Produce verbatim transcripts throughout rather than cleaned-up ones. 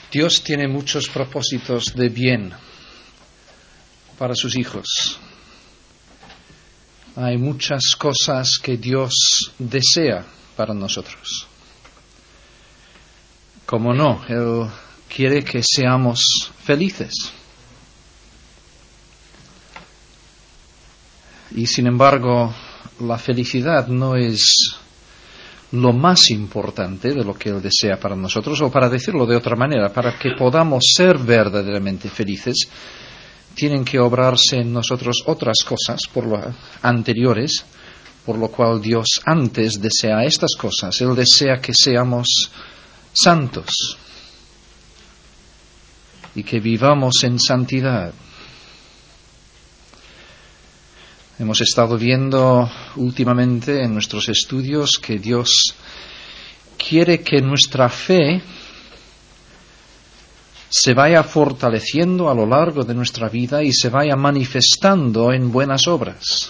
Dios tiene muchos propósitos de bien para sus hijos. Hay muchas cosas que Dios desea para nosotros. Como no, Él quiere que seamos felices. Y sin embargo, la felicidad no es lo más importante de lo que Él desea para nosotros, o para decirlo de otra manera, para que podamos ser verdaderamente felices, tienen que obrarse en nosotros otras cosas por lo anteriores, por lo cual Dios antes desea estas cosas. Él desea que seamos santos y que vivamos en santidad. Hemos estado viendo últimamente en nuestros estudios que Dios quiere que nuestra fe se vaya fortaleciendo a lo largo de nuestra vida y se vaya manifestando en buenas obras.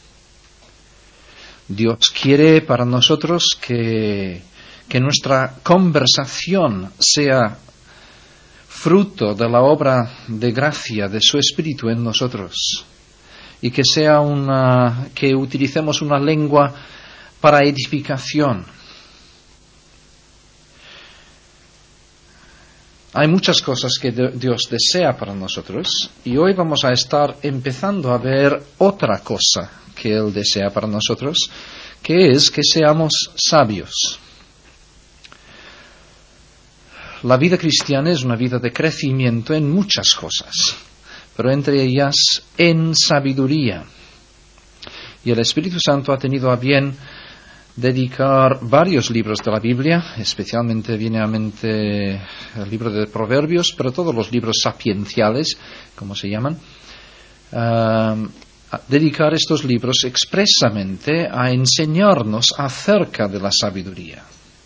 Dios quiere para nosotros que, que nuestra conversación sea fruto de la obra de gracia de su Espíritu en nosotros, y que sea una, que utilicemos una lengua para edificación. Hay muchas cosas que Dios desea para nosotros, y hoy vamos a estar empezando a ver otra cosa que Él desea para nosotros, que es que seamos sabios. La vida cristiana es una vida de crecimiento en muchas cosas, pero entre ellas en sabiduría. Y el Espíritu Santo ha tenido a bien dedicar varios libros de la Biblia, especialmente viene a mente el libro de Proverbios, pero todos los libros sapienciales, como se llaman, uh, a dedicar estos libros expresamente a enseñarnos acerca de la sabiduría.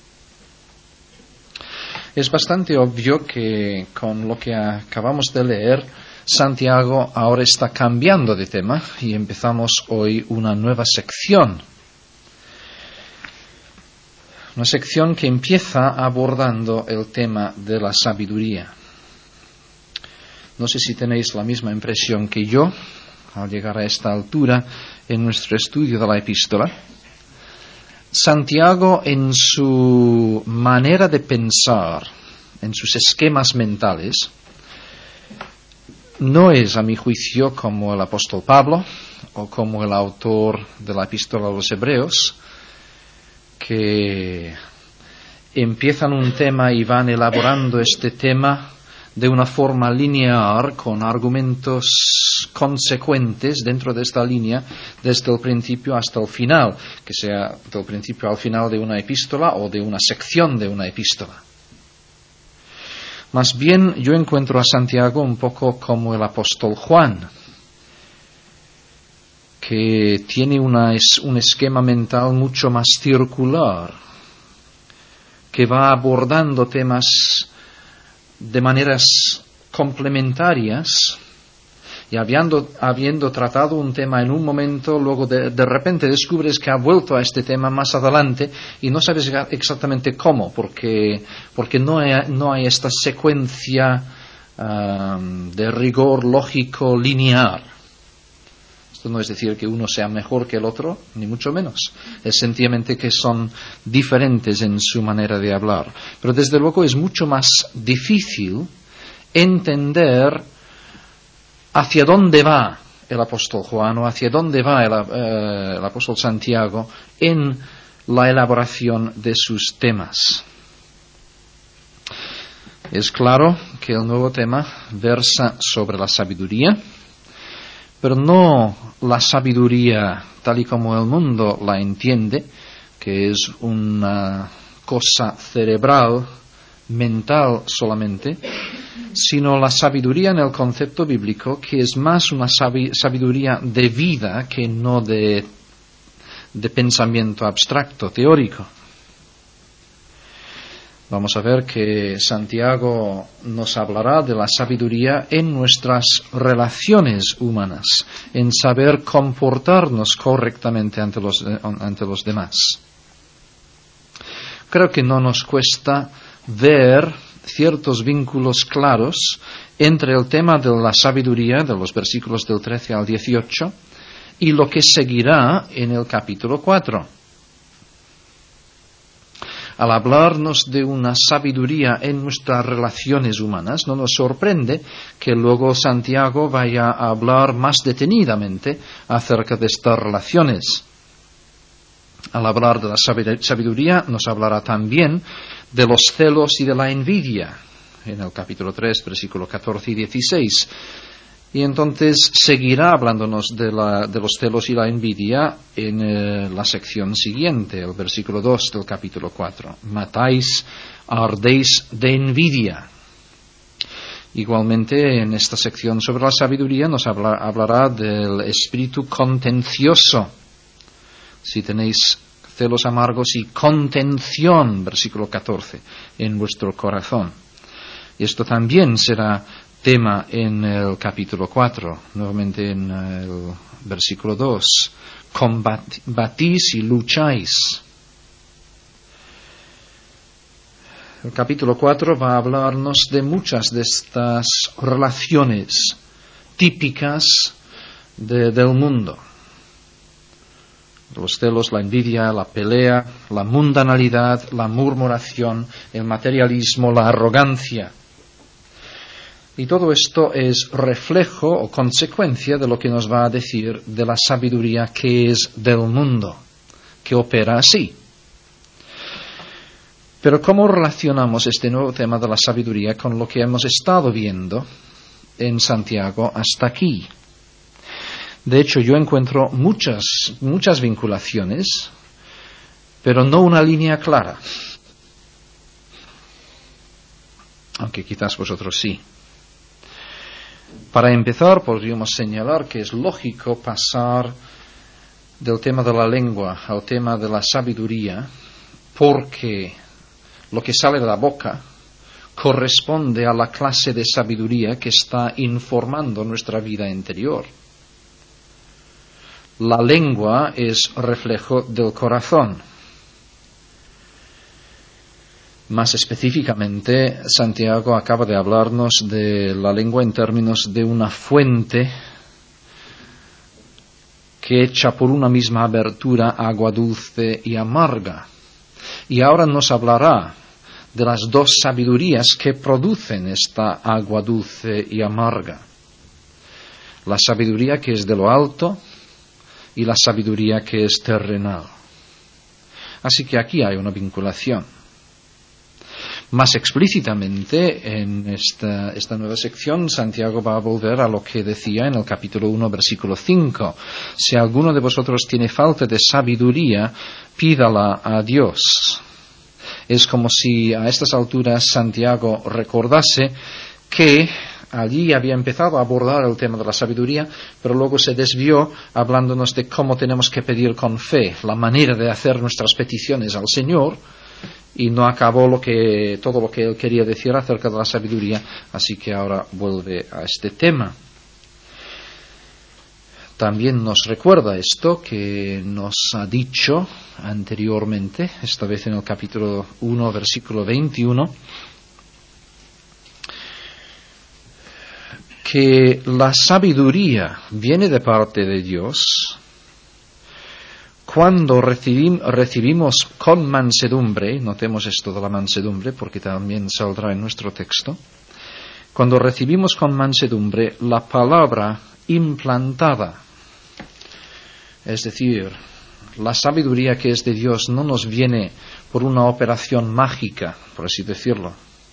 Es bastante obvio que con lo que acabamos de leer, Santiago ahora está cambiando de tema y empezamos hoy una nueva sección. Una sección que empieza abordando el tema de la sabiduría. No sé si tenéis la misma impresión que yo al llegar a esta altura en nuestro estudio de la epístola. Santiago, en su manera de pensar, en sus esquemas mentales, no es, a mi juicio, como el apóstol Pablo o como el autor de la epístola a los Hebreos, que empiezan un tema y van elaborando este tema de una forma lineal, con argumentos consecuentes dentro de esta línea, desde el principio hasta el final, que sea del principio al final de una epístola o de una sección de una epístola. Más bien, yo encuentro a Santiago un poco como el apóstol Juan, que tiene una, es un esquema mental mucho más circular, que va abordando temas de maneras complementarias, y habiendo, habiendo tratado un tema en un momento, luego de, de repente descubres que ha vuelto a este tema más adelante y no sabes exactamente cómo, porque, porque no, hay, no hay esta secuencia um, de rigor lógico lineal. Esto no es decir que uno sea mejor que el otro, ni mucho menos. Es sencillamente que son diferentes en su manera de hablar. Pero desde luego es mucho más difícil entender hacia dónde va el apóstol Juan o hacia dónde va el, eh, el apóstol Santiago en la elaboración de sus temas. Es claro que el nuevo tema versa sobre la sabiduría, pero no la sabiduría tal y como el mundo la entiende, que es una cosa cerebral, mental solamente, sino la sabiduría en el concepto bíblico, que es más una sabiduría de vida que no de, de pensamiento abstracto, teórico. Vamos a ver que Santiago nos hablará de la sabiduría en nuestras relaciones humanas, en saber comportarnos correctamente ante los, ante los demás. Creo que no nos cuesta ver ciertos vínculos claros entre el tema de la sabiduría, de los versículos del trece al dieciocho, y lo que seguirá en el capítulo cuatro. Al hablarnos de una sabiduría en nuestras relaciones humanas, no nos sorprende que luego Santiago vaya a hablar más detenidamente acerca de estas relaciones. Al hablar de la sabiduría, nos hablará también de los celos y de la envidia, en el capítulo tres, versículos catorce y dieciséis. Y entonces seguirá hablándonos de, la, de los celos y la envidia en eh, la sección siguiente, el versículo dos del capítulo cuatro. Matáis, ardéis de envidia. Igualmente, en esta sección sobre la sabiduría nos habla, hablará del espíritu contencioso. Si tenéis celos amargos y contención, versículo catorce, en vuestro corazón. Y esto también será tema en el capítulo cuatro, nuevamente en el versículo dos. Combatís y lucháis. El capítulo cuatro va a hablarnos de muchas de estas relaciones típicas de, del mundo. Los celos, la envidia, la pelea, la mundanalidad, la murmuración, el materialismo, la arrogancia. Y todo esto es reflejo o consecuencia de lo que nos va a decir de la sabiduría que es del mundo, que opera así. Pero ¿cómo relacionamos este nuevo tema de la sabiduría con lo que hemos estado viendo en Santiago hasta aquí? De hecho, yo encuentro muchas, muchas vinculaciones, pero no una línea clara. Aunque quizás vosotros sí. Para empezar, podríamos señalar que es lógico pasar del tema de la lengua al tema de la sabiduría, porque lo que sale de la boca corresponde a la clase de sabiduría que está informando nuestra vida interior. La lengua es reflejo del corazón. Más específicamente, Santiago acaba de hablarnos de la lengua en términos de una fuente que echa por una misma abertura agua dulce y amarga. Y ahora nos hablará de las dos sabidurías que producen esta agua dulce y amarga. La sabiduría que es de lo alto y la sabiduría que es terrenal. Así que aquí hay una vinculación. Más explícitamente, en esta, esta nueva sección, Santiago va a volver a lo que decía en el capítulo uno, versículo cinco. Si alguno de vosotros tiene falta de sabiduría, pídala a Dios. Es como si a estas alturas Santiago recordase que allí había empezado a abordar el tema de la sabiduría, pero luego se desvió hablándonos de cómo tenemos que pedir con fe, la manera de hacer nuestras peticiones al Señor, y no acabó lo que, todo lo que él quería decir acerca de la sabiduría, así que ahora vuelve a este tema. También nos recuerda esto que nos ha dicho anteriormente, esta vez en el capítulo uno, versículo veintiuno, que la sabiduría viene de parte de Dios cuando recibim, recibimos con mansedumbre, notemos esto de la mansedumbre porque también saldrá en nuestro texto, cuando recibimos con mansedumbre la palabra implantada. Es decir, la sabiduría que es de Dios no nos viene por una operación mágica, por así decirlo.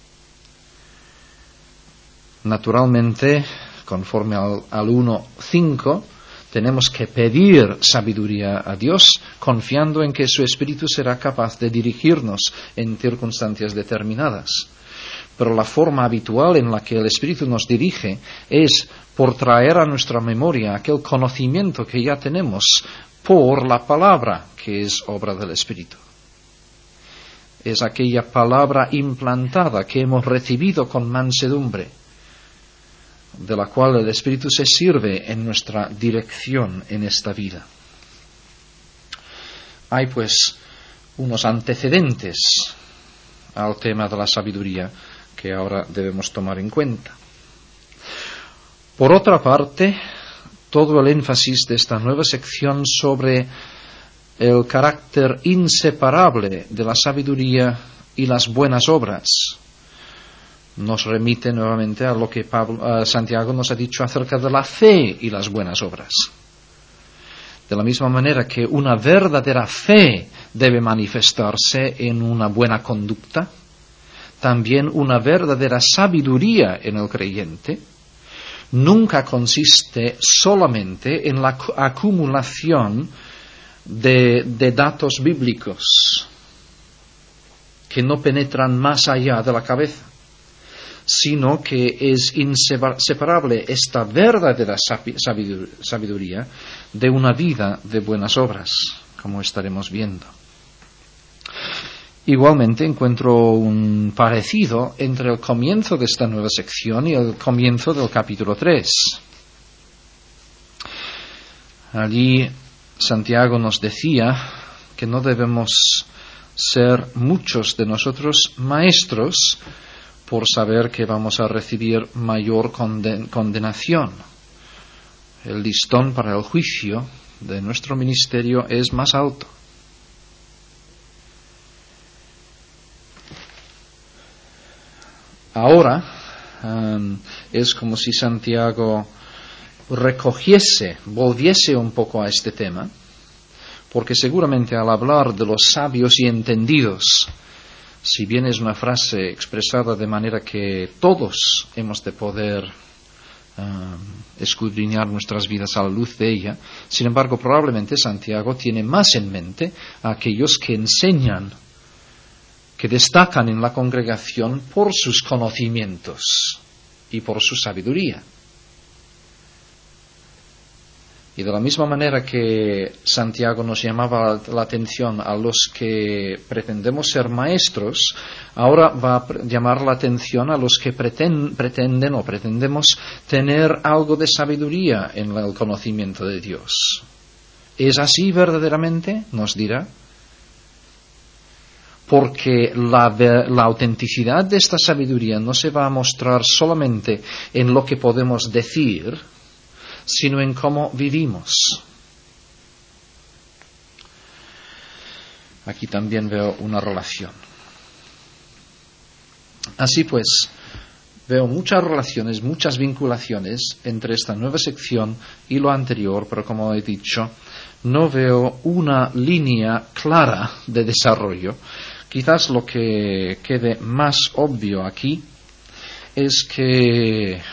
Naturalmente, conforme al, al uno cinco, tenemos que pedir sabiduría a Dios, confiando en que su Espíritu será capaz de dirigirnos en circunstancias determinadas. Pero la forma habitual en la que el Espíritu nos dirige es por traer a nuestra memoria aquel conocimiento que ya tenemos por la palabra, que es obra del Espíritu. Es aquella palabra implantada que hemos recibido con mansedumbre, de la cual el Espíritu se sirve en nuestra dirección en esta vida. Hay pues unos antecedentes al tema de la sabiduría que ahora debemos tomar en cuenta. Por otra parte, todo el énfasis de esta nueva sección sobre el carácter inseparable de la sabiduría y las buenas obras nos remite nuevamente a lo que Pablo, uh, Santiago nos ha dicho acerca de la fe y las buenas obras. De la misma manera que una verdadera fe debe manifestarse en una buena conducta, también una verdadera sabiduría en el creyente nunca consiste solamente en la acumulación de, de datos bíblicos que no penetran más allá de la cabeza, sino que es inseparable esta verdadera sabiduría de una vida de buenas obras, como estaremos viendo. Igualmente encuentro un parecido entre el comienzo de esta nueva sección y el comienzo del capítulo tres. Allí Santiago nos decía que no debemos ser muchos de nosotros maestros por saber que vamos a recibir mayor conden- condenación. El listón para el juicio de nuestro ministerio es más alto. Ahora um, es como si Santiago recogiese, volviese un poco a este tema, porque seguramente al hablar de los sabios y entendidos, si bien es una frase expresada de manera que todos hemos de poder uh, escudriñar nuestras vidas a la luz de ella, sin embargo probablemente Santiago tiene más en mente a aquellos que enseñan, que destacan en la congregación por sus conocimientos y por su sabiduría. Y de la misma manera que Santiago nos llamaba la atención a los que pretendemos ser maestros, ahora va a llamar la atención a los que pretenden, pretenden o pretendemos tener algo de sabiduría en el conocimiento de Dios. ¿Es así verdaderamente? Nos dirá. Porque la, la autenticidad de esta sabiduría no se va a mostrar solamente en lo que podemos decir, sino en cómo vivimos. Aquí también veo una relación. Así pues, veo muchas relaciones, muchas vinculaciones entre esta nueva sección y lo anterior, pero como he dicho, no veo una línea clara de desarrollo. Quizás lo que quede más obvio aquí es que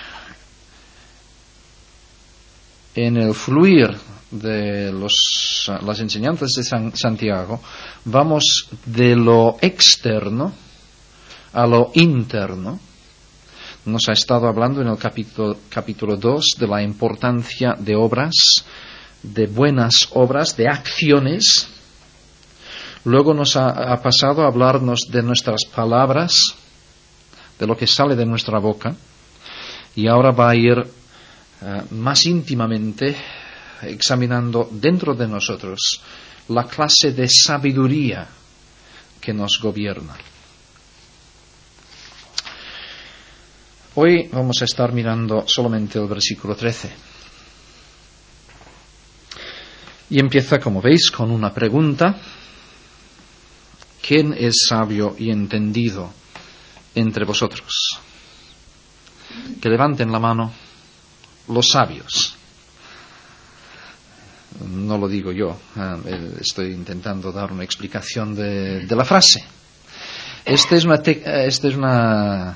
en el fluir de los, las enseñanzas de San, Santiago vamos de lo externo a lo interno. Nos ha estado hablando en el capítulo, capítulo dos de la importancia de obras, de buenas obras, de acciones. Luego nos ha, ha pasado a hablarnos de nuestras palabras, de lo que sale de nuestra boca, y ahora va a ir uh, más íntimamente examinando dentro de nosotros la clase de sabiduría que nos gobierna. Hoy vamos a estar mirando solamente el versículo trece. Y empieza, como veis, con una pregunta. ¿Quién es sabio y entendido entre vosotros? Que levanten la mano los sabios. No lo digo yo, estoy intentando dar una explicación de, de la frase. Esta es una, te, esta es una,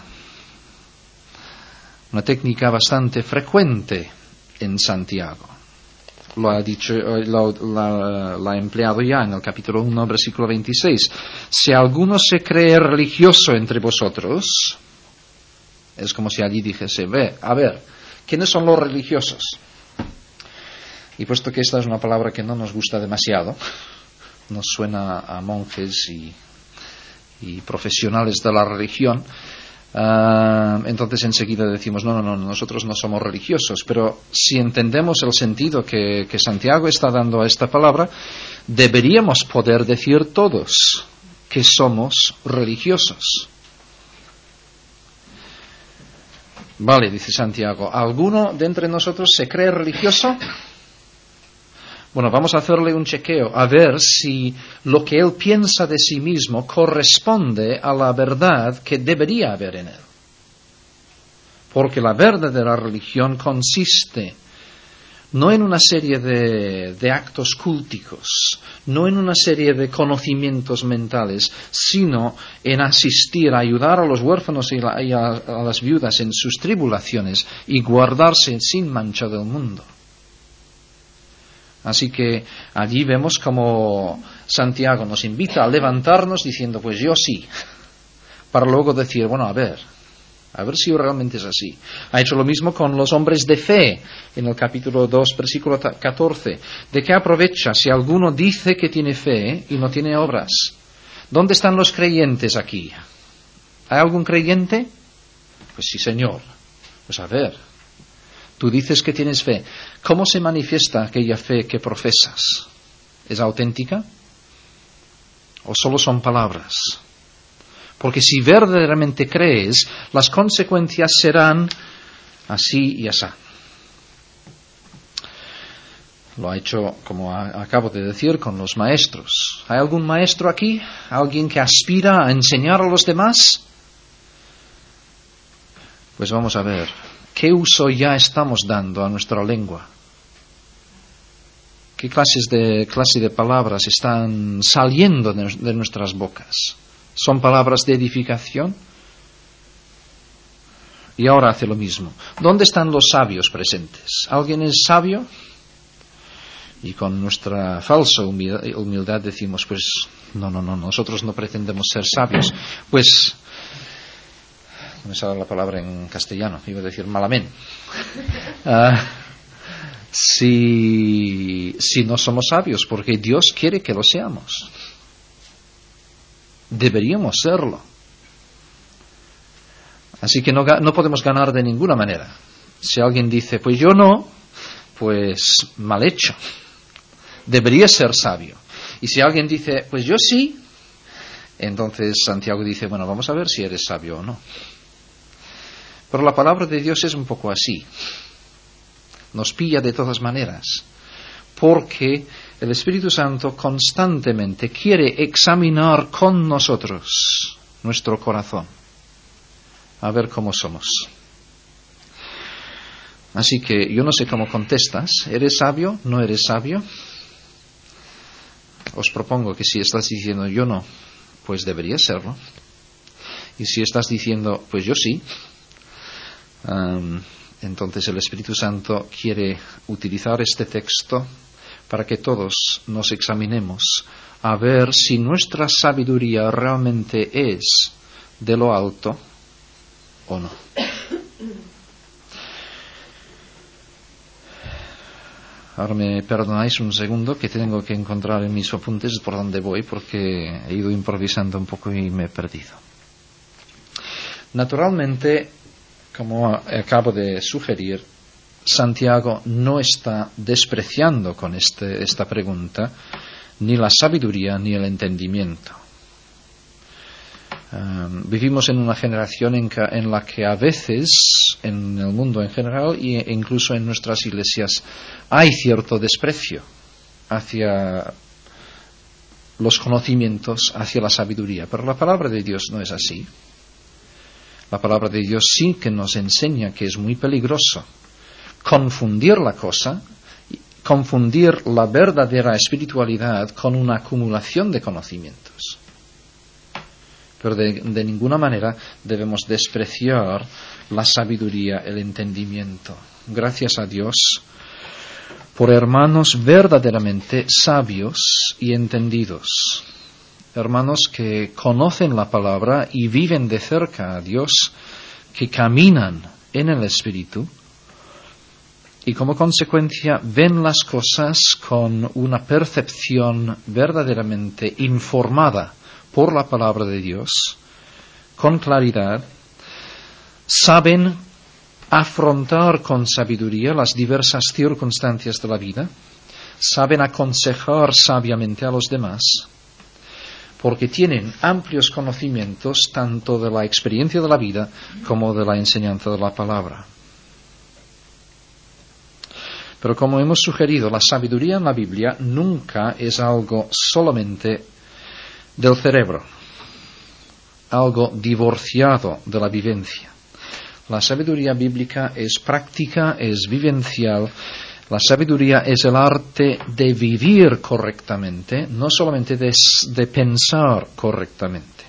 una técnica bastante frecuente en Santiago. Lo ha dicho, lo, la, la ha empleado ya en el capítulo uno, versículo veintiséis. Si alguno se cree religioso entre vosotros, es como si allí dijese, ve, a ver, ¿quiénes son los religiosos? Y puesto que esta es una palabra que no nos gusta demasiado, nos suena a monjes y, y profesionales de la religión, Uh, entonces enseguida decimos no, no, no, nosotros no somos religiosos. Pero si entendemos el sentido que, que Santiago está dando a esta palabra, deberíamos poder decir todos que somos religiosos. Vale, dice Santiago, ¿alguno de entre nosotros se cree religioso? Bueno, vamos a hacerle un chequeo, a ver si lo que él piensa de sí mismo corresponde a la verdad que debería haber en él. Porque la verdadera religión consiste no en una serie de, de actos culticos, no en una serie de conocimientos mentales, sino en asistir, ayudar a los huérfanos y, la, y a, a las viudas en sus tribulaciones y guardarse sin mancha del mundo. Así que allí vemos como Santiago nos invita a levantarnos diciendo, pues yo sí, para luego decir, bueno, a ver, a ver si realmente es así. Ha hecho lo mismo con los hombres de fe, en el capítulo dos, versículo catorce. ¿De qué aprovecha si alguno dice que tiene fe y no tiene obras? ¿Dónde están los creyentes aquí? ¿Hay algún creyente? Pues sí, Señor. Pues a ver, tú dices que tienes fe. ¿Cómo se manifiesta aquella fe que profesas? ¿Es auténtica? ¿O solo son palabras? Porque si verdaderamente crees, las consecuencias serán así y así. Lo ha hecho, como acabo de decir, con los maestros. ¿Hay algún maestro aquí? ¿Alguien que aspira a enseñar a los demás? Pues vamos a ver. ¿Qué uso ya estamos dando a nuestra lengua? ¿Qué clases de, clase de palabras están saliendo de, de nuestras bocas? ¿Son palabras de edificación? Y ahora hace lo mismo. ¿Dónde están los sabios presentes? ¿Alguien es sabio? Y con nuestra falsa humildad decimos, pues, no, no, no, nosotros no pretendemos ser sabios. Pues, no me sale la palabra en castellano, iba a decir malamente. Uh, si, si no somos sabios, porque Dios quiere que lo seamos. Deberíamos serlo. Así que no, no podemos ganar de ninguna manera. Si alguien dice, pues yo no, pues mal hecho. Debería ser sabio. Y si alguien dice, pues yo sí, entonces Santiago dice, bueno, vamos a ver si eres sabio o no. Pero la palabra de Dios es un poco así. Nos pilla de todas maneras. Porque el Espíritu Santo constantemente quiere examinar con nosotros nuestro corazón. A ver cómo somos. Así que yo no sé cómo contestas. ¿Eres sabio? ¿No eres sabio? Os propongo que si estás diciendo yo no, pues debería serlo. Y si estás diciendo pues yo sí, um, entonces el Espíritu Santo quiere utilizar este texto para que todos nos examinemos a ver si nuestra sabiduría realmente es de lo alto o no. Ahora me perdonáis un segundo que tengo que encontrar en mis apuntes por dónde voy porque he ido improvisando un poco y me he perdido. Naturalmente, como acabo de sugerir, Santiago no está despreciando con este, esta pregunta ni la sabiduría ni el entendimiento. Um, vivimos en una generación en, que, en la que a veces, en el mundo en general e incluso en nuestras iglesias, hay cierto desprecio hacia los conocimientos, hacia la sabiduría. Pero la palabra de Dios no es así. La palabra de Dios sí que nos enseña que es muy peligroso confundir la cosa, confundir la verdadera espiritualidad con una acumulación de conocimientos. Pero de, de ninguna manera debemos despreciar la sabiduría, el entendimiento. Gracias a Dios por hermanos verdaderamente sabios y entendidos. Hermanos que conocen la palabra y viven de cerca a Dios, que caminan en el Espíritu y como consecuencia ven las cosas con una percepción verdaderamente informada por la palabra de Dios, con claridad, saben afrontar con sabiduría las diversas circunstancias de la vida, saben aconsejar sabiamente a los demás, porque tienen amplios conocimientos tanto de la experiencia de la vida como de la enseñanza de la palabra. Pero como hemos sugerido, la sabiduría en la Biblia nunca es algo solamente del cerebro, algo divorciado de la vivencia. La sabiduría bíblica es práctica, es vivencial. La sabiduría es el arte de vivir correctamente, no solamente de, de pensar correctamente.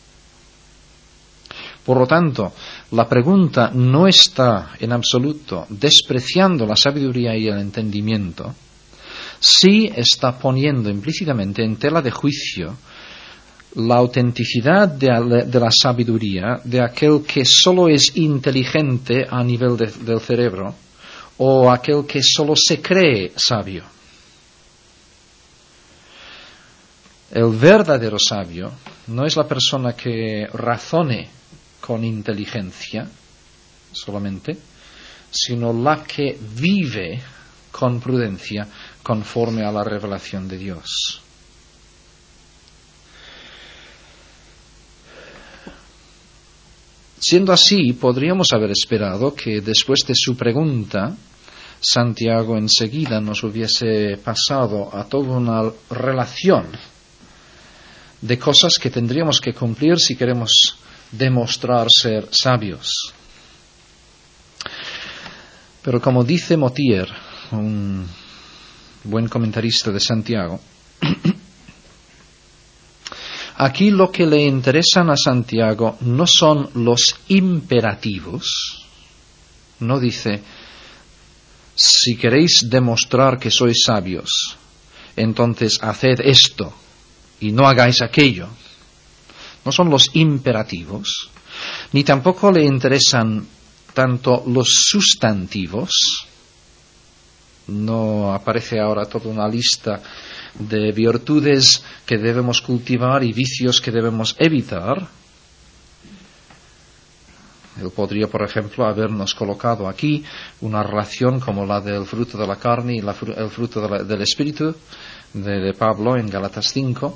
Por lo tanto, la pregunta no está en absoluto despreciando la sabiduría y el entendimiento, sí está poniendo implícitamente en tela de juicio la autenticidad de, de la sabiduría de aquel que solo es inteligente a nivel de, del cerebro o aquel que solo se cree sabio. El verdadero sabio no es la persona que razone con inteligencia solamente, sino la que vive con prudencia conforme a la revelación de Dios. Siendo así, podríamos haber esperado que después de su pregunta, Santiago enseguida nos hubiese pasado a toda una relación de cosas que tendríamos que cumplir si queremos demostrar ser sabios. Pero como dice Motier, un buen comentarista de Santiago, aquí lo que le interesan a Santiago no son los imperativos. No dice, si queréis demostrar que sois sabios, entonces haced esto y no hagáis aquello. No son los imperativos, ni tampoco le interesan tanto los sustantivos. No aparece ahora toda una lista de virtudes que debemos cultivar y vicios que debemos evitar. Él podría, por ejemplo, habernos colocado aquí una relación como la del fruto de la carne y la, el fruto de la, del espíritu de, de Pablo en Gálatas cinco.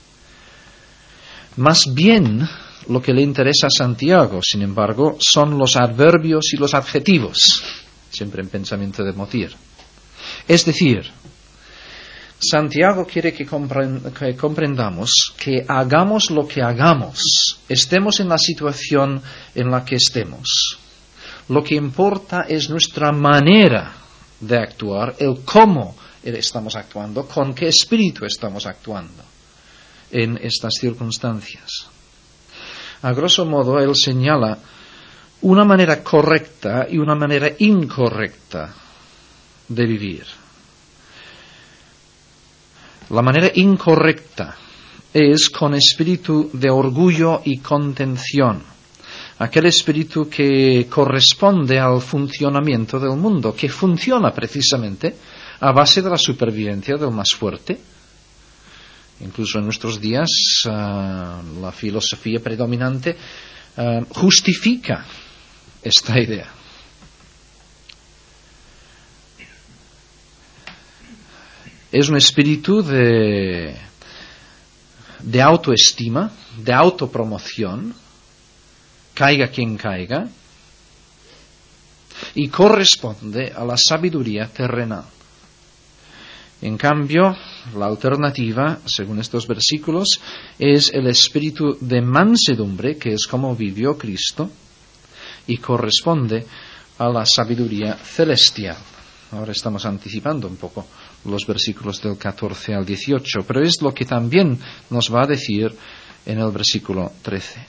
Más bien, lo que le interesa a Santiago, sin embargo, son los adverbios y los adjetivos, siempre en pensamiento de Motier. Es decir, Santiago quiere que, comprend- que comprendamos que hagamos lo que hagamos, estemos en la situación en la que estemos. Lo que importa es nuestra manera de actuar, el cómo estamos actuando, con qué espíritu estamos actuando en estas circunstancias. A grosso modo, él señala una manera correcta y una manera incorrecta de vivir. La manera incorrecta es con espíritu de orgullo y contención, aquel espíritu que corresponde al funcionamiento del mundo, que funciona precisamente a base de la supervivencia del más fuerte. Incluso en nuestros días uh, la filosofía predominante uh, justifica esta idea. Es un espíritu de, de autoestima, de autopromoción, caiga quien caiga, y corresponde a la sabiduría terrenal. En cambio, la alternativa, según estos versículos, es el espíritu de mansedumbre, que es como vivió Cristo, y corresponde a la sabiduría celestial. Ahora estamos anticipando un poco los versículos del catorce al dieciocho, pero es lo que también nos va a decir en el versículo trece.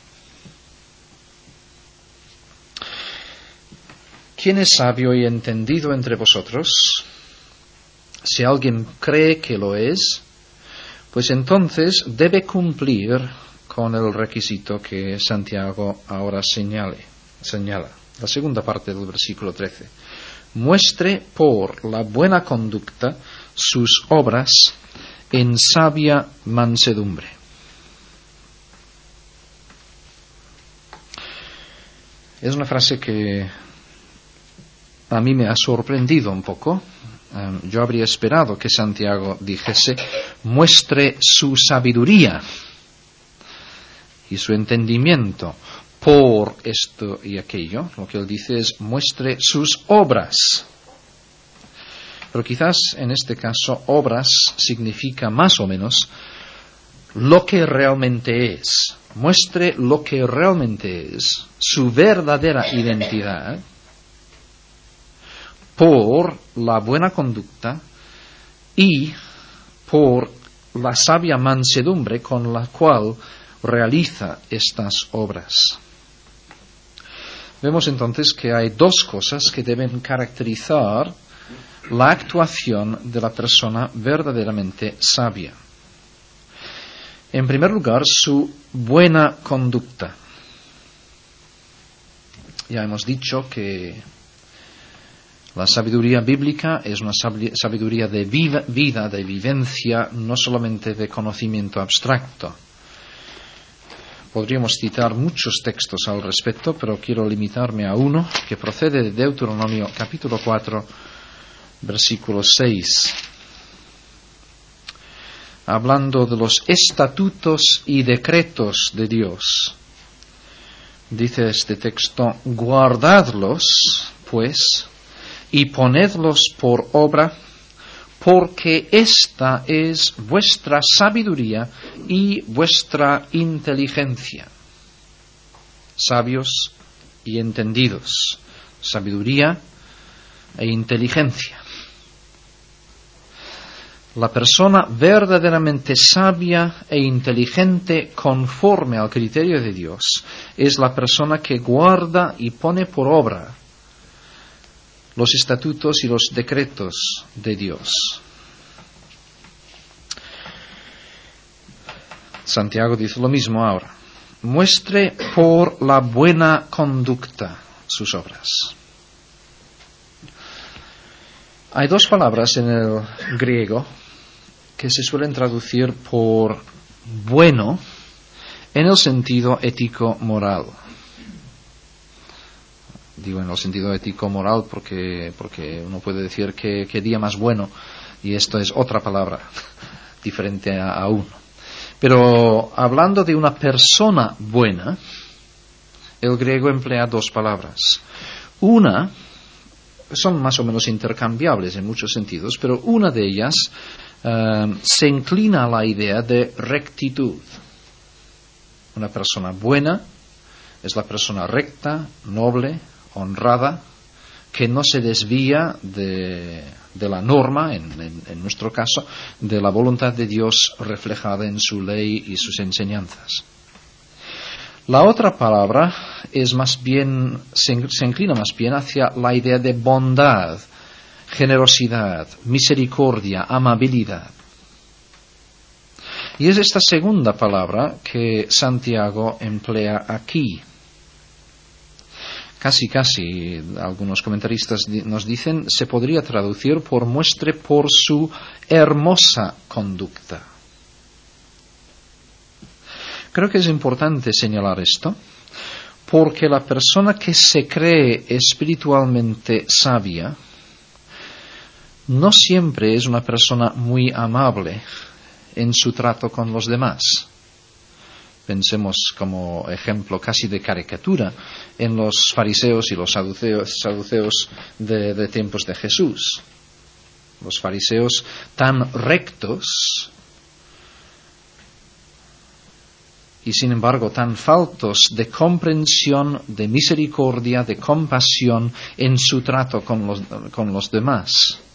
¿Quién es sabio y entendido entre vosotros? Si alguien cree que lo es, pues entonces debe cumplir con el requisito que Santiago ahora señale, señala. La segunda parte del versículo trece. Muestre por la buena conducta sus obras en sabia mansedumbre. Es una frase que a mí me ha sorprendido un poco. Um, yo habría esperado que Santiago dijese, muestre su sabiduría y su entendimiento por esto y aquello. Lo que él dice es muestre sus obras. Pero quizás en este caso obras significa más o menos lo que realmente es. Muestre lo que realmente es, su verdadera identidad, por la buena conducta y por la sabia mansedumbre con la cual realiza estas obras. Vemos entonces que hay dos cosas que deben caracterizar la actuación de la persona verdaderamente sabia. En primer lugar, su buena conducta. Ya hemos dicho que la sabiduría bíblica es una sabiduría de vida, de vivencia, no solamente de conocimiento abstracto. Podríamos citar muchos textos al respecto, pero quiero limitarme a uno que procede de Deuteronomio capítulo cuatro, versículo seis. Hablando de los estatutos y decretos de Dios. Dice este texto: guardadlos, pues, y ponedlos por obra, porque esta es vuestra sabiduría y vuestra inteligencia. Sabios y entendidos. Sabiduría e inteligencia. La persona verdaderamente sabia e inteligente conforme al criterio de Dios es la persona que guarda y pone por obra los estatutos y los decretos de Dios. Santiago dice lo mismo ahora. Muestre por la buena conducta sus obras. Hay dos palabras en el griego que se suelen traducir por bueno en el sentido ético-moral. Digo en el sentido ético-moral porque, porque uno puede decir que, que día más bueno, y esto es otra palabra diferente a, a uno. Pero hablando de una persona buena, el griego emplea dos palabras. Una, son más o menos intercambiables en muchos sentidos, pero una de ellas uh, se inclina a la idea de rectitud. Una persona buena es la persona recta, noble, honrada, que no se desvía de, de la norma, en, en, en nuestro caso, de la voluntad de Dios reflejada en su ley y sus enseñanzas. La otra palabra es más bien, se, se inclina más bien hacia la idea de bondad, generosidad, misericordia, amabilidad. Y es esta segunda palabra que Santiago emplea aquí. Casi, casi, algunos comentaristas nos dicen, se podría traducir por muestre por su hermosa conducta. Creo que es importante señalar esto, porque la persona que se cree espiritualmente sabia no siempre es una persona muy amable en su trato con los demás. Pensemos como ejemplo casi de caricatura en los fariseos y los saduceos, saduceos de, de tiempos de Jesús. Los fariseos tan rectos y sin embargo tan faltos de comprensión, de misericordia, de compasión en su trato con los, con los demás.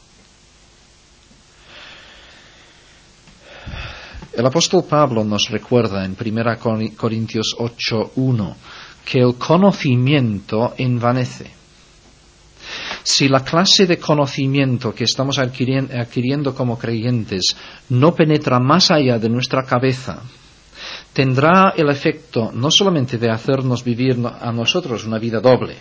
El apóstol Pablo nos recuerda en primera Corintios ocho uno que el conocimiento envanece. Si la clase de conocimiento que estamos adquiriendo, adquiriendo como creyentes no penetra más allá de nuestra cabeza, tendrá el efecto no solamente de hacernos vivir a nosotros una vida doble,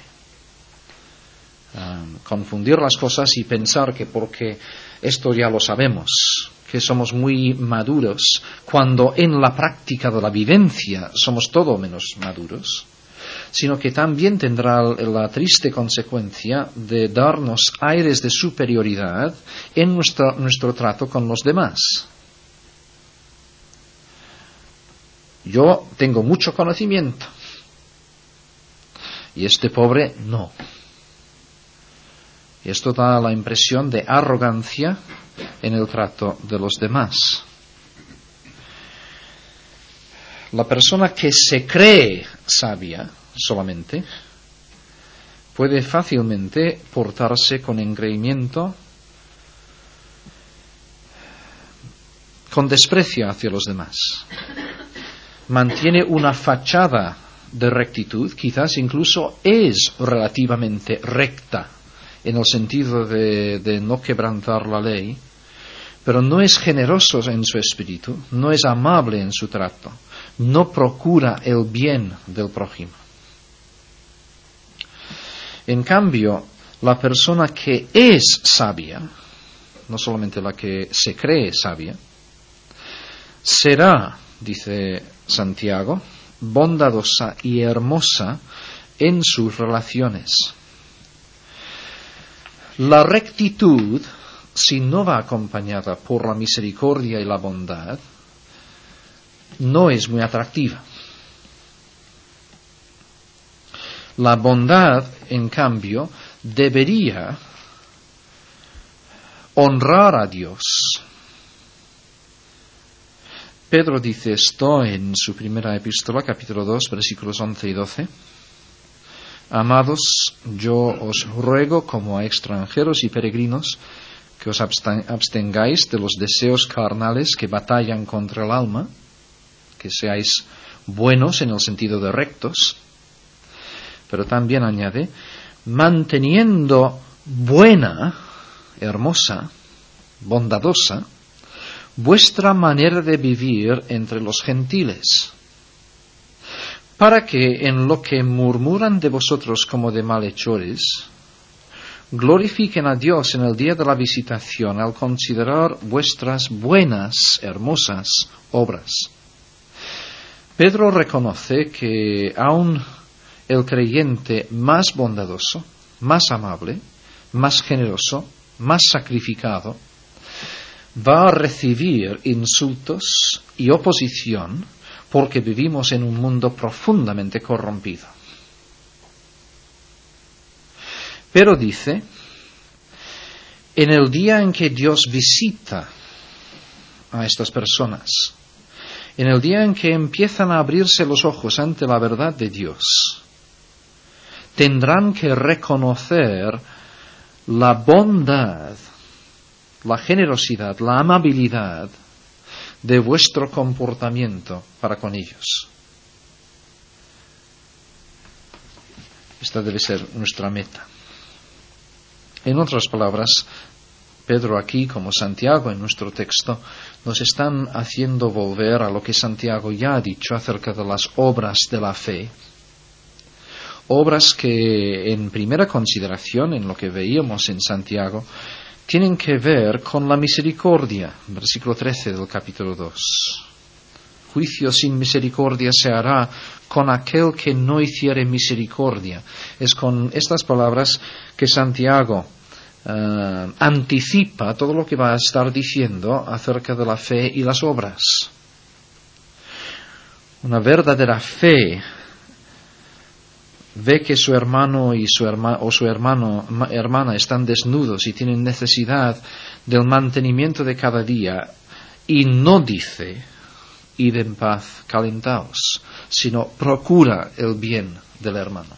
um, confundir las cosas y pensar que porque esto ya lo sabemos, que somos muy maduros, cuando en la práctica de la vivencia somos todo menos maduros, sino que también tendrá la triste consecuencia de darnos aires de superioridad en nuestro, nuestro trato con los demás. Yo tengo mucho conocimiento y este pobre no. Y esto da la impresión de arrogancia en el trato de los demás. La persona que se cree sabia solamente puede fácilmente portarse con engreimiento, con desprecio hacia los demás. Mantiene una fachada de rectitud, quizás incluso es relativamente recta en el sentido de, de no quebrantar la ley, pero no es generoso en su espíritu, no es amable en su trato, no procura el bien del prójimo. En cambio, la persona que es sabia, no solamente la que se cree sabia, será, dice Santiago, bondadosa y hermosa en sus relaciones. La rectitud, si no va acompañada por la misericordia y la bondad, no es muy atractiva. La bondad, en cambio, debería honrar a Dios. Pedro dice esto en su primera epístola, capítulo dos, versículos once y doce. Amados, yo os ruego como a extranjeros y peregrinos que os abstengáis de los deseos carnales que batallan contra el alma, que seáis buenos en el sentido de rectos, pero también añade, manteniendo buena, hermosa, bondadosa, vuestra manera de vivir entre los gentiles, para que en lo que murmuran de vosotros como de malhechores, glorifiquen a Dios en el día de la visitación al considerar vuestras buenas, hermosas obras. Pedro reconoce que aun el creyente más bondadoso, más amable, más generoso, más sacrificado, va a recibir insultos y oposición porque vivimos en un mundo profundamente corrompido. Pero dice, en el día en que Dios visita a estas personas, en el día en que empiezan a abrirse los ojos ante la verdad de Dios, tendrán que reconocer la bondad, la generosidad, la amabilidad de vuestro comportamiento para con ellos. Esta debe ser nuestra meta. En otras palabras, Pedro aquí, como Santiago en nuestro texto, nos están haciendo volver a lo que Santiago ya ha dicho acerca de las obras de la fe. Obras que en primera consideración, en lo que veíamos en Santiago, tienen que ver con la misericordia, versículo trece del capítulo dos. Juicio sin misericordia se hará con aquel que no hiciere misericordia. Es con estas palabras que Santiago uh, anticipa todo lo que va a estar diciendo acerca de la fe y las obras. Una verdadera fe ve que su hermano y su herma, o su hermano, hermana están desnudos y tienen necesidad del mantenimiento de cada día, y no dice, id en paz, calentaos, sino procura el bien del hermano.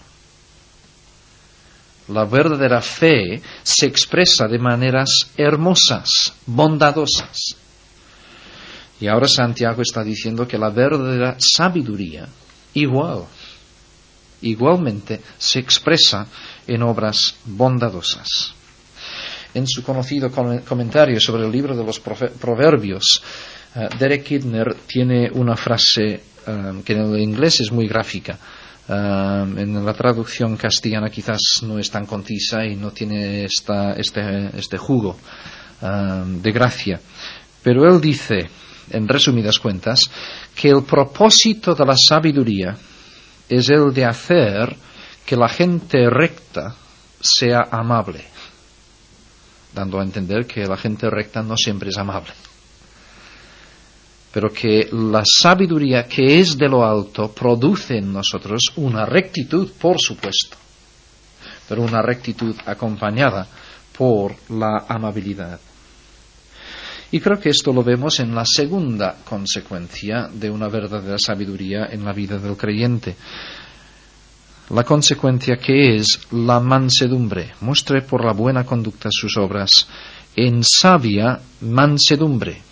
La verdadera fe se expresa de maneras hermosas, bondadosas. Y ahora Santiago está diciendo que la verdadera sabiduría, igual, igualmente se expresa en obras bondadosas. En su conocido comentario sobre el libro de los Proverbios, uh, Derek Kidner tiene una frase um, que en el inglés es muy gráfica. Um, en la traducción castellana quizás no es tan concisa y no tiene esta, este, este jugo um, de gracia. Pero él dice, en resumidas cuentas, que el propósito de la sabiduría es el de hacer que la gente recta sea amable, dando a entender que la gente recta no siempre es amable. pero que la sabiduría que es de lo alto produce en nosotros una rectitud, por supuesto, pero una rectitud acompañada por la amabilidad. Y creo que esto lo vemos en la segunda consecuencia de una verdadera sabiduría en la vida del creyente. La consecuencia que es la mansedumbre. Muestre por la buena conducta sus obras en sabia mansedumbre.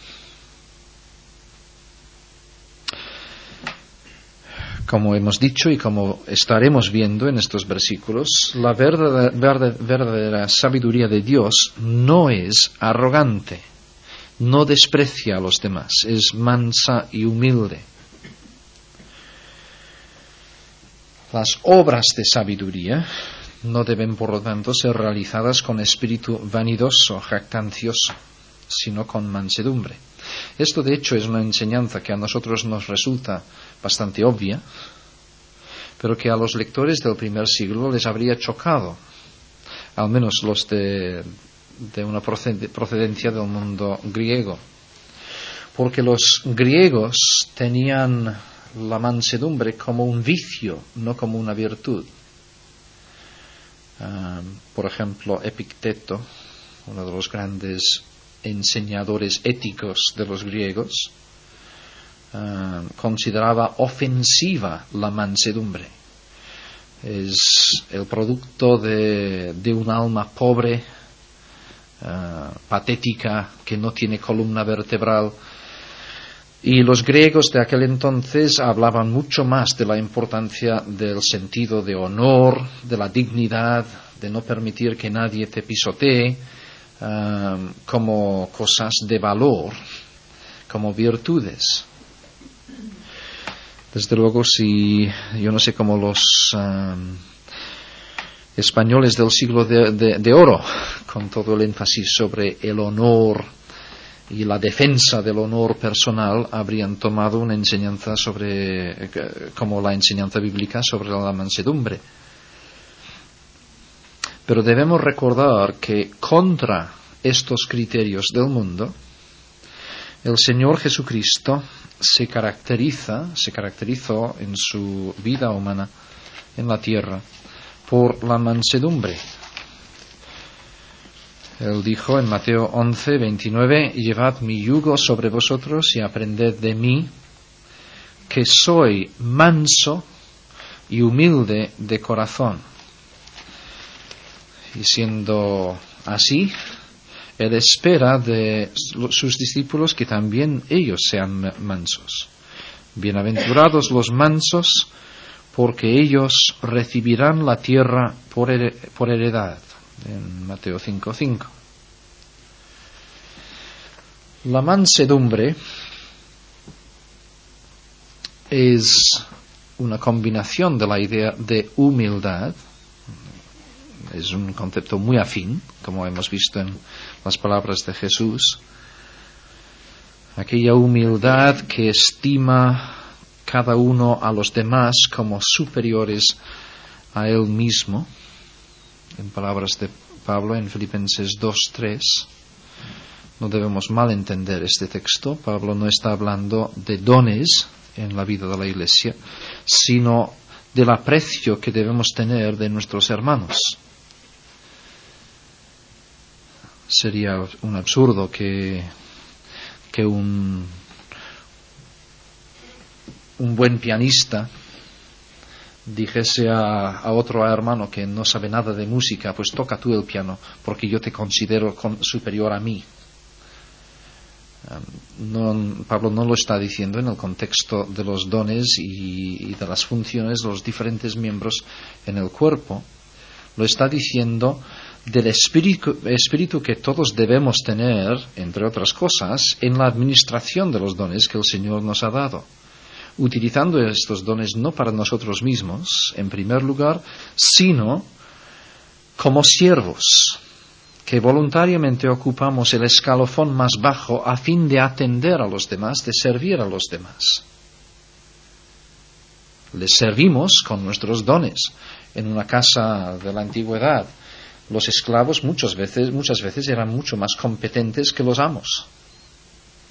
Como hemos dicho y como estaremos viendo en estos versículos, la verdadera, verdadera, verdadera sabiduría de Dios no es arrogante, no desprecia a los demás, es mansa y humilde. Las obras de sabiduría no deben, por lo tanto, ser realizadas con espíritu vanidoso, jactancioso, sino con mansedumbre. Esto, de hecho, es una enseñanza que a nosotros nos resulta bastante obvia, pero que a los lectores del primer siglo les habría chocado, al menos los de, de una procedencia del mundo griego, porque los griegos tenían la mansedumbre como un vicio, no como una virtud. Uh, por ejemplo, Epicteto, uno de los grandes enseñadores éticos de los griegos, uh, consideraba ofensiva la mansedumbre. Es el producto de, de un alma pobre, uh, patética, que no tiene columna vertebral. Y los griegos de aquel entonces hablaban mucho más de la importancia del sentido de honor, de la dignidad, de no permitir que nadie te pisotee, um, como cosas de valor, como virtudes. Desde luego, si yo no sé cómo los um, españoles del siglo de, de, de oro, con todo el énfasis sobre el honor y la defensa del honor personal, habrían tomado una enseñanza sobre, como la enseñanza bíblica sobre la mansedumbre. Pero debemos recordar que contra estos criterios del mundo, el Señor Jesucristo se caracteriza, se caracterizó en su vida humana en la tierra por la mansedumbre. Él dijo en Mateo once, veintinueve, llevad mi yugo sobre vosotros y aprended de mí, que soy manso y humilde de corazón. Y siendo así, Él espera de sus discípulos que también ellos sean mansos. Bienaventurados los mansos, porque ellos recibirán la tierra por heredad. En Mateo cinco cinco. La mansedumbre es una combinación de la idea de humildad. Es un concepto muy afín, como hemos visto en las palabras de Jesús. Aquella humildad que estima cada uno a los demás como superiores a él mismo. En palabras de Pablo en Filipenses dos tres, no debemos malentender este texto. Pablo no está hablando de dones en la vida de la Iglesia, sino del aprecio que debemos tener de nuestros hermanos. Sería un absurdo que, que un, un buen pianista dijese a, a otro hermano que no sabe nada de música, pues toca tú el piano, porque yo te considero con, superior a mí. Um, no, Pablo no lo está diciendo en el contexto de los dones y, y de las funciones de los diferentes miembros en el cuerpo. Lo está diciendo del espíritu, espíritu que todos debemos tener, entre otras cosas, en la administración de los dones que el Señor nos ha dado. Utilizando estos dones no para nosotros mismos, en primer lugar, sino como siervos, que voluntariamente ocupamos el escalafón más bajo a fin de atender a los demás, de servir a los demás. Les servimos con nuestros dones. En una casa de la antigüedad, los esclavos muchas veces, muchas veces eran mucho más competentes que los amos.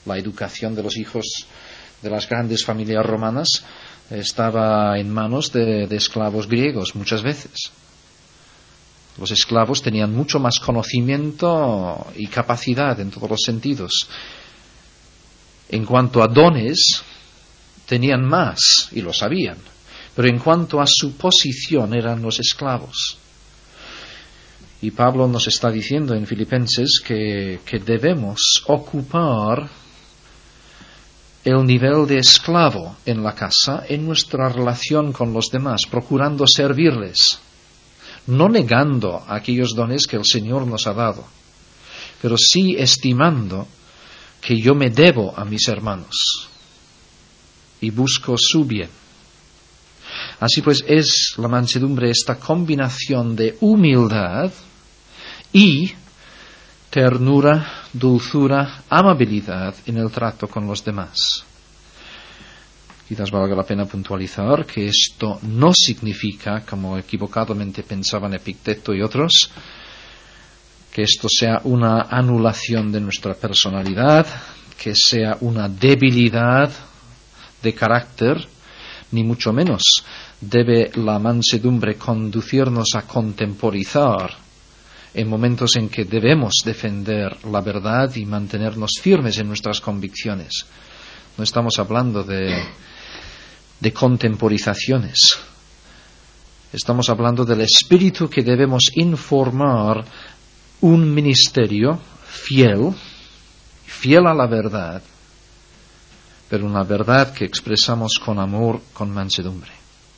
La educación de los hijos de las grandes familias romanas estaba en manos de, de esclavos griegos muchas veces. Los esclavos tenían mucho más conocimiento y capacidad en todos los sentidos. En cuanto a dones, tenían más y lo sabían. Pero en cuanto a su posición, eran los esclavos. Y Pablo nos está diciendo en Filipenses que, que debemos ocupar el nivel de esclavo en la casa, en nuestra relación con los demás, procurando servirles, no negando aquellos dones que el Señor nos ha dado, pero sí estimando que yo me debo a mis hermanos y busco su bien. Así pues, es la mansedumbre esta combinación de humildad y ternura, dulzura, amabilidad en el trato con los demás. Quizás valga la pena puntualizar que esto no significa, como equivocadamente pensaban Epicteto y otros, que esto sea una anulación de nuestra personalidad, que sea una debilidad de carácter, ni mucho menos. Debe la mansedumbre conducirnos a contemporizar en momentos en que debemos defender la verdad y mantenernos firmes en nuestras convicciones. No estamos hablando de, de contemporizaciones. Estamos hablando del espíritu que debemos informar un ministerio fiel, fiel a la verdad, pero una verdad que expresamos con amor, con mansedumbre.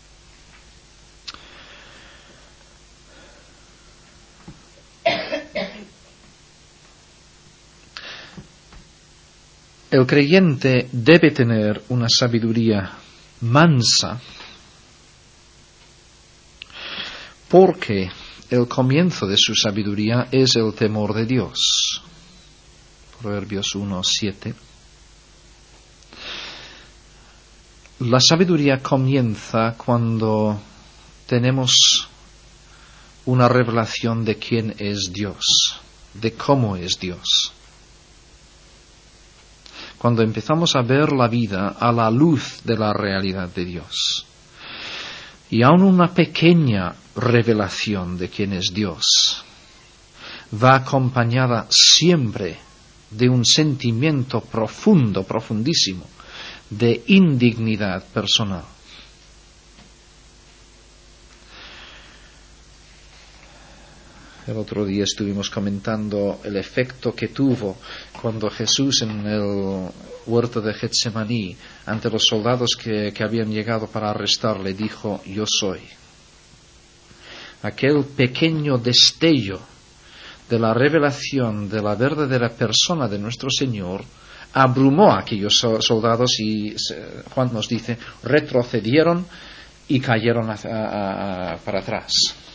El creyente debe tener una sabiduría mansa porque el comienzo de su sabiduría es el temor de Dios. Proverbios uno siete. La sabiduría comienza cuando tenemos una revelación de quién es Dios, de cómo es Dios. Cuando empezamos a ver la vida a la luz de la realidad de Dios. Y aun una pequeña revelación de quién es Dios va acompañada siempre de un sentimiento profundo, profundísimo, de indignidad personal. El otro día estuvimos comentando el efecto que tuvo cuando Jesús en el huerto de Getsemaní, ante los soldados que, que habían llegado para arrestarle, dijo: yo soy. Aquel pequeño destello de la revelación de la verdadera persona de nuestro Señor abrumó a aquellos soldados y Juan nos dice, retrocedieron y cayeron a, a, a, para atrás.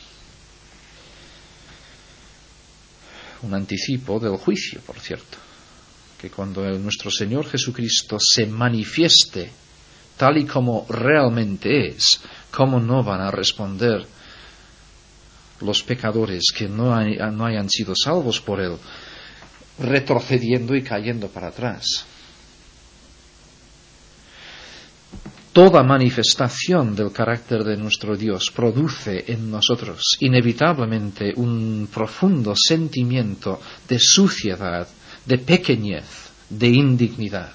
Un anticipo del juicio, por cierto, que cuando el, nuestro Señor Jesucristo se manifieste tal y como realmente es, ¿cómo no van a responder los pecadores que no, hay, no hayan sido salvos por Él, retrocediendo y cayendo para atrás? Toda manifestación del carácter de nuestro Dios produce en nosotros inevitablemente un profundo sentimiento de suciedad, de pequeñez, de indignidad.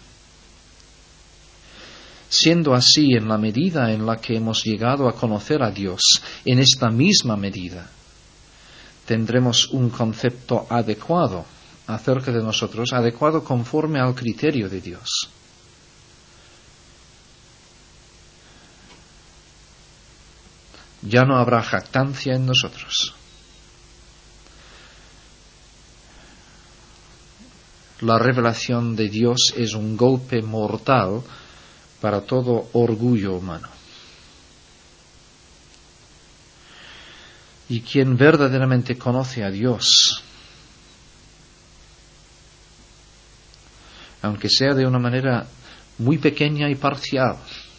Siendo así, en la medida en la que hemos llegado a conocer a Dios, en esta misma medida, tendremos un concepto adecuado acerca de nosotros, adecuado conforme al criterio de Dios. Ya no habrá jactancia en nosotros. La revelación de Dios es un golpe mortal para todo orgullo humano. Y quien verdaderamente conoce a Dios, aunque sea de una manera muy pequeña y parcial,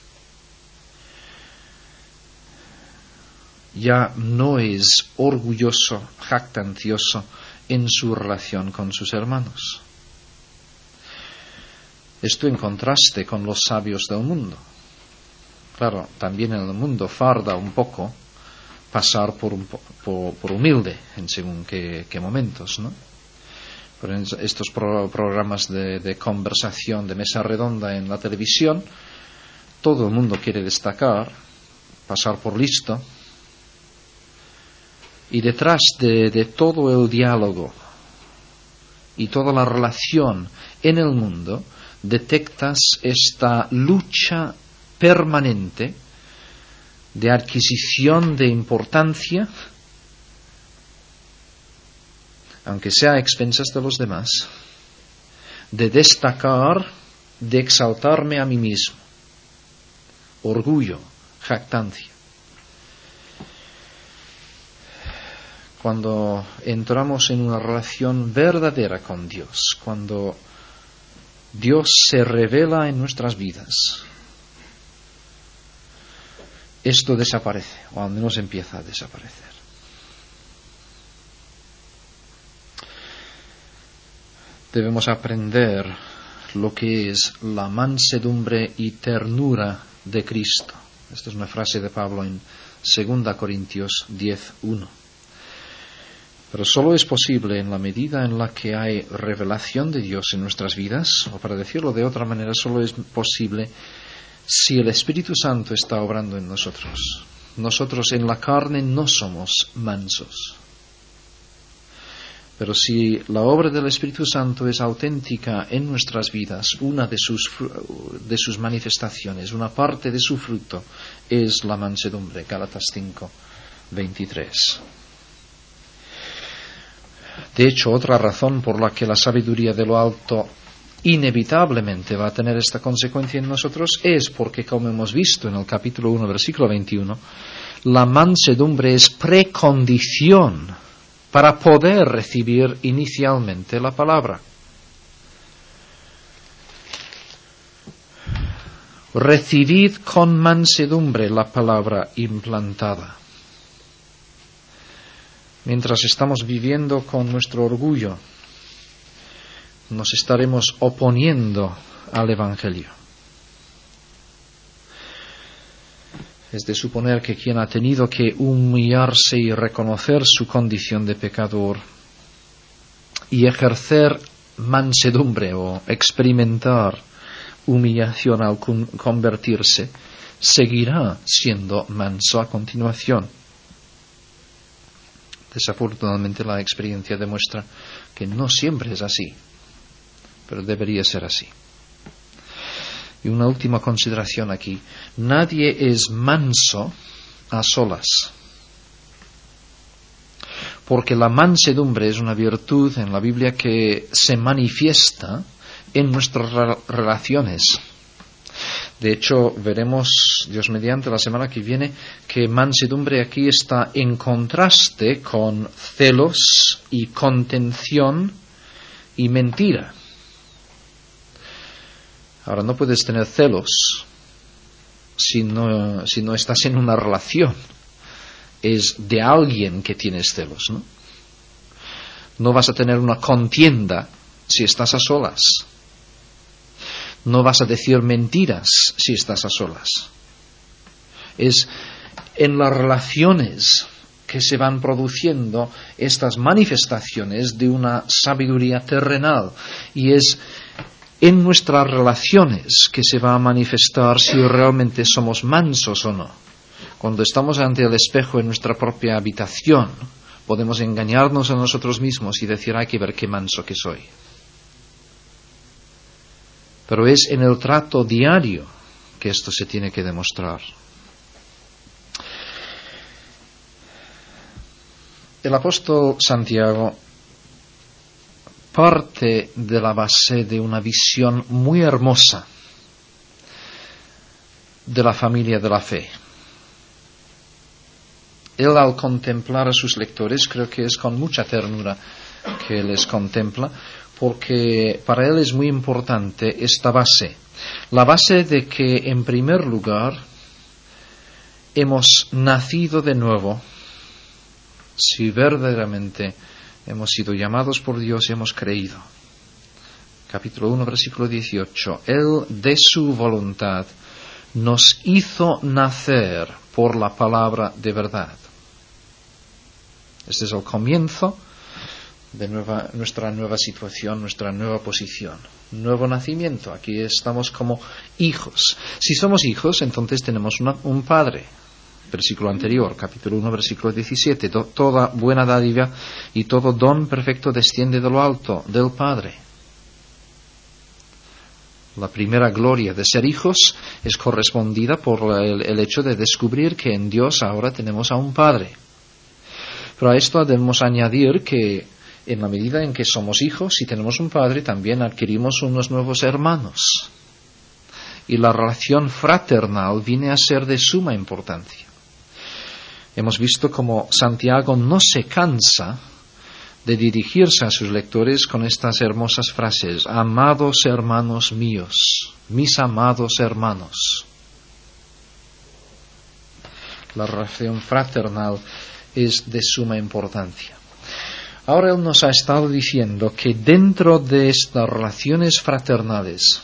ya no es orgulloso, jactancioso en su relación con sus hermanos. Esto en contraste con los sabios del mundo. Claro, también en el mundo farda un poco pasar por, un, por, por humilde en según qué, qué momentos, ¿no? Pero en estos pro, programas de, de conversación, de mesa redonda en la televisión, todo el mundo quiere destacar, pasar por listo, y detrás de, de todo el diálogo y toda la relación en el mundo detectas esta lucha permanente de adquisición de importancia, aunque sea a expensas de los demás, de destacar, de exaltarme a mí mismo, orgullo, jactancia. Cuando entramos en una relación verdadera con Dios, cuando Dios se revela en nuestras vidas, esto desaparece, o al menos empieza a desaparecer. Debemos aprender lo que es la mansedumbre y ternura de Cristo. Esta es una frase de Pablo en segunda Corintios diez uno. Pero solo es posible en la medida en la que hay revelación de Dios en nuestras vidas, o para decirlo de otra manera, solo es posible si el Espíritu Santo está obrando en nosotros. Nosotros en la carne no somos mansos. Pero si la obra del Espíritu Santo es auténtica en nuestras vidas, una de sus, de sus manifestaciones, una parte de su fruto, es la mansedumbre. Gálatas cinco veintitrés. De hecho, otra razón por la que la sabiduría de lo alto inevitablemente va a tener esta consecuencia en nosotros es porque, como hemos visto en el capítulo uno, versículo veintiuno, la mansedumbre es precondición para poder recibir inicialmente la palabra. Recibid con mansedumbre la palabra implantada. Mientras estamos viviendo con nuestro orgullo, nos estaremos oponiendo al Evangelio. Es de suponer que quien ha tenido que humillarse y reconocer su condición de pecador y ejercer mansedumbre o experimentar humillación al convertirse, seguirá siendo manso a continuación. Desafortunadamente la experiencia demuestra que no siempre es así, pero debería ser así. Y una última consideración aquí: nadie es manso a solas, porque la mansedumbre es una virtud en la Biblia que se manifiesta en nuestras relaciones. De hecho, veremos, Dios mediante, la semana que viene, que mansedumbre aquí está en contraste con celos y contención y mentira. Ahora, no puedes tener celos si no, si no estás en una relación. Es de alguien que tienes celos, ¿no? No vas a tener una contienda si estás a solas. No vas a decir mentiras si estás a solas. Es en las relaciones que se van produciendo estas manifestaciones de una sabiduría terrenal, y es en nuestras relaciones que se va a manifestar si realmente somos mansos o no. Cuando estamos ante el espejo en nuestra propia habitación, podemos engañarnos a nosotros mismos y decir: hay que ver qué manso que soy. Pero es en el trato diario que esto se tiene que demostrar. El apóstol Santiago parte de la base de una visión muy hermosa de la familia de la fe. Él, al contemplar a sus lectores, creo que es con mucha ternura que les contempla, porque para él es muy importante esta base, la base de que, en primer lugar, hemos nacido de nuevo si verdaderamente hemos sido llamados por Dios y hemos creído. capítulo uno, versículo dieciocho. Él, de su voluntad, nos hizo nacer por la palabra de verdad. Este es el comienzo de nueva, nuestra nueva situación, nuestra nueva posición. Nuevo nacimiento. Aquí estamos como hijos. Si somos hijos, entonces tenemos una, un padre. Versículo anterior, capítulo uno, versículo diecisiete. Toda buena dádiva y todo don perfecto desciende de lo alto, del Padre. La primera gloria de ser hijos es correspondida por el, el hecho de descubrir que en Dios ahora tenemos a un Padre. Pero a esto debemos añadir que en la medida en que somos hijos y tenemos un Padre, también adquirimos unos nuevos hermanos. Y la relación fraternal viene a ser de suma importancia. Hemos visto cómo Santiago no se cansa de dirigirse a sus lectores con estas hermosas frases: amados hermanos míos, mis amados hermanos. La relación fraternal es de suma importancia. Ahora él nos ha estado diciendo que dentro de estas relaciones fraternales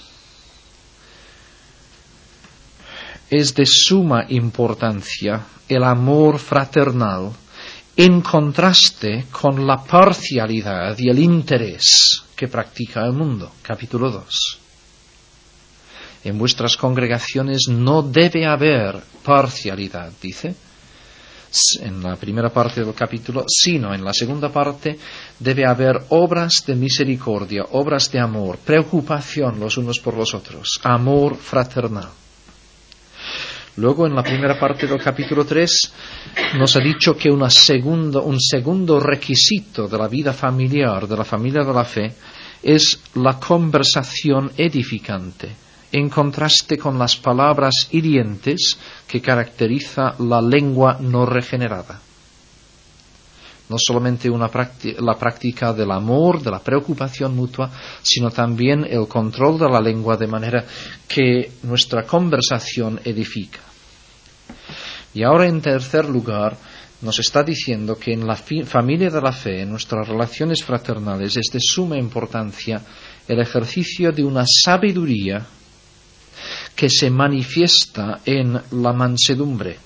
es de suma importancia el amor fraternal en contraste con la parcialidad y el interés que practica el mundo. Capítulo dos. En vuestras congregaciones no debe haber parcialidad, dice, en la primera parte del capítulo, sino en la segunda parte debe haber obras de misericordia, obras de amor, preocupación los unos por los otros, amor fraternal. Luego, en la primera parte del capítulo tres, nos ha dicho que una segundo, un segundo requisito de la vida familiar, de la familia de la fe, es la conversación edificante, en contraste con las palabras hirientes que caracteriza la lengua no regenerada. No solamente una práctica, la práctica del amor, de la preocupación mutua, sino también el control de la lengua de manera que nuestra conversación edifica. Y ahora, en tercer lugar, nos está diciendo que en la fi- familia de la fe, en nuestras relaciones fraternales, es de suma importancia el ejercicio de una sabiduría que se manifiesta en la mansedumbre.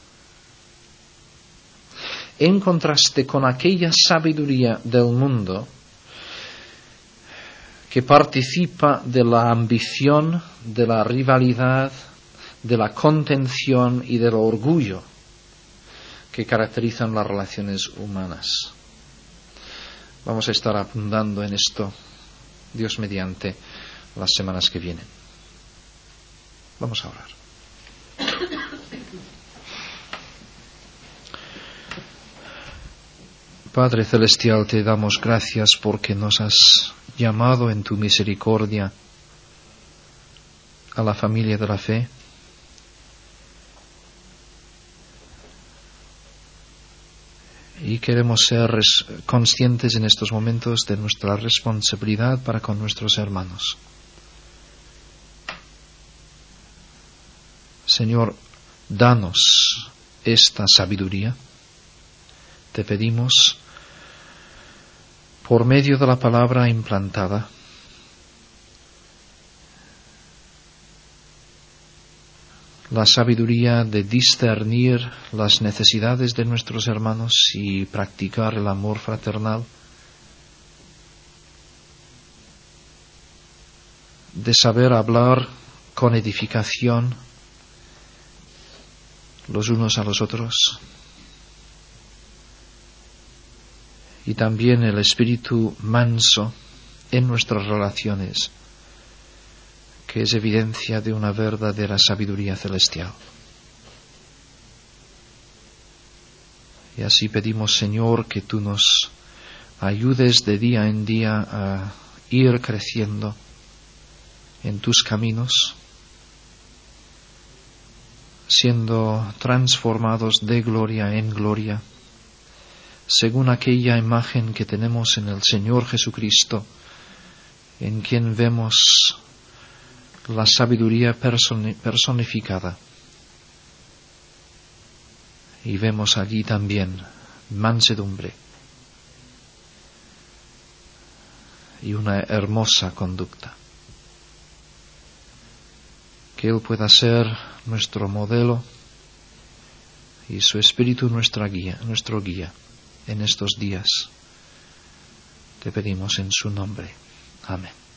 En contraste con aquella sabiduría del mundo que participa de la ambición, de la rivalidad, de la contención y del orgullo que caracterizan las relaciones humanas. Vamos a estar abundando en esto, Dios mediante, las semanas que vienen. Vamos a orar. Padre Celestial, te damos gracias porque nos has llamado en tu misericordia a la familia de la fe. Y queremos ser conscientes en estos momentos de nuestra responsabilidad para con nuestros hermanos. Señor, danos esta sabiduría. Te pedimos, por medio de la palabra implantada, la sabiduría de discernir las necesidades de nuestros hermanos y practicar el amor fraternal, de saber hablar con edificación los unos a los otros, y también el espíritu manso en nuestras relaciones, que es evidencia de una verdadera sabiduría celestial. Y así pedimos, Señor, que tú nos ayudes de día en día a ir creciendo en tus caminos, siendo transformados de gloria en gloria, según aquella imagen que tenemos en el Señor Jesucristo, en quien vemos la sabiduría personificada. Y vemos allí también mansedumbre. y una hermosa conducta. Que Él pueda ser nuestro modelo y su Espíritu nuestra guía, nuestro guía en estos días. Te pedimos en su nombre. Amén.